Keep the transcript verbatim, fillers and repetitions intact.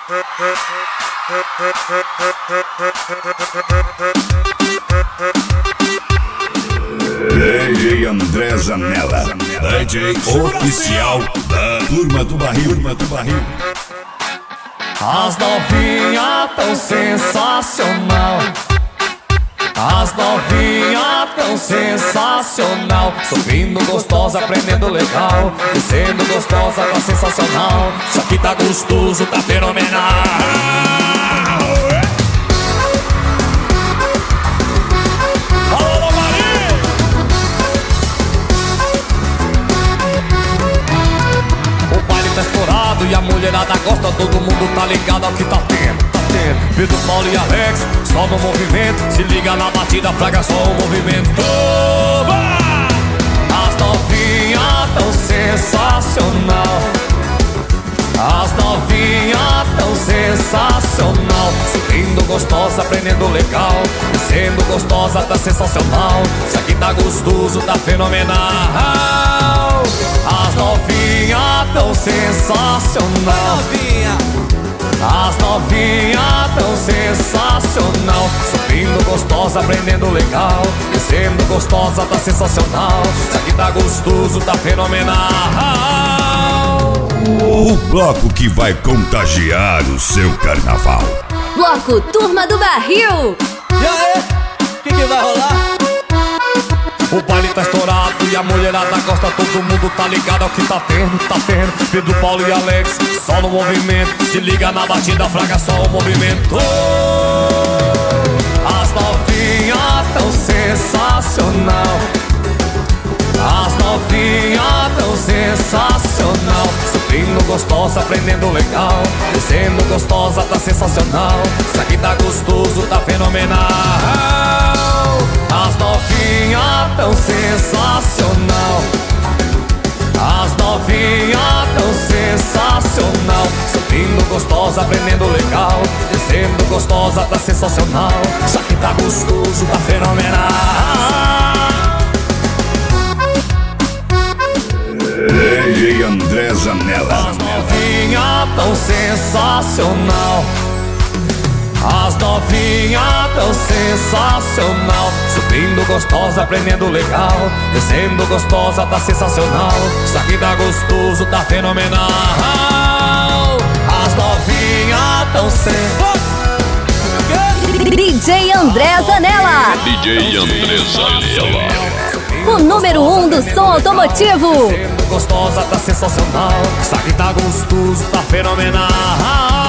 D J André Zanella, D J oficial da Turma do Barril, Turma do Barril. As novinhas tão sensacional, as novinhas tão sensacional, subindo gostosa, aprendendo legal, descendo gostosa, tá sensacional. Isso aqui tá gostoso, tá fenomenal. Alô, Maria! O baile tá estourado e a mulherada gosta, todo mundo tá ligado ao que tá tendo. Pedro, Paulo e Alex, só no movimento. Se liga na batida, fraga só o movimento. Oba! As novinhas tão sensacional, as novinhas tão sensacional, subindo gostosa, aprendendo legal, descendo gostosa, tá sensacional. Isso aqui tá gostoso, tá fenomenal. As novinhas tão sensacional, as novinhas tão sensacional, subindo gostosa, aprendendo legal, descendo gostosa, tá sensacional. Isso aqui tá gostoso, tá fenomenal. O bloco que vai contagiar o seu carnaval. Bloco Turma do Barril. E aí, o que que vai rolar? O baile tá estourado e a mulherada gosta, todo mundo tá ligado ao que tá tendo, tá tendo. Pedro, Paulo e Alex, só no movimento. Se liga na batida, fraga só o movimento. As novinhas tão sensacional, as novinhas tão sensacional, subindo gostosa, aprendendo legal, descendo gostosa, tá sensacional. Isso aqui tá gostoso, tá fenomenal. As novinhas tão sensacional, as novinhas tão sensacional, subindo gostosa, aprendendo legal, descendo gostosa, tá sensacional. Isso aqui tá gostoso, tá fenomenal. D J André Zanella. As novinhas tão sensacional, as novinhas tão sensacional, subindo gostosa, aprendendo legal, descendo gostosa, tá sensacional. Isso aqui tá gostoso, tá fenomenal. As novinhas tão sensacional. D J André Zanella, D J André Zanella, o número um do som automotivo. Descendo gostosa, tá sensacional. Isso aqui tá gostoso, tá fenomenal.